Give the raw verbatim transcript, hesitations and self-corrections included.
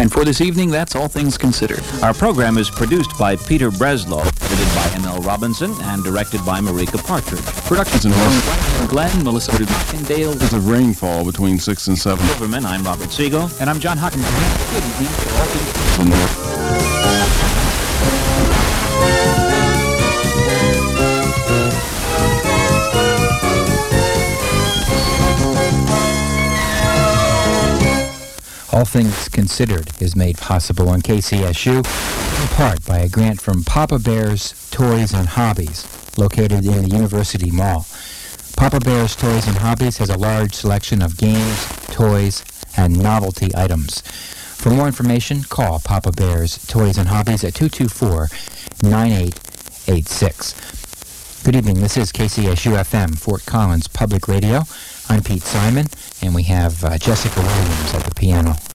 And for this evening, that's All Things Considered. Our program is produced by Peter Breslow, edited by M L Robinson, and directed by Marika Partridge. Productions in Horse. Glenn, Melissa Macindale. There's a rainfall between six and seven. Silverman, I'm Robert Siegel. And I'm John Hockenberg. Good evening to All Things Considered. All Things Considered is made possible on K C S U in part by a grant from Papa Bear's Toys and Hobbies, located in the University Mall. Papa Bear's Toys and Hobbies has a large selection of games, toys, and novelty items. For more information, call Papa Bear's Toys and Hobbies at two two four, nine eight eight six. Good evening. This is K C S U F M, Fort Collins Public Radio. I'm Pete Simon, and we have uh, Jessica Williams at the piano.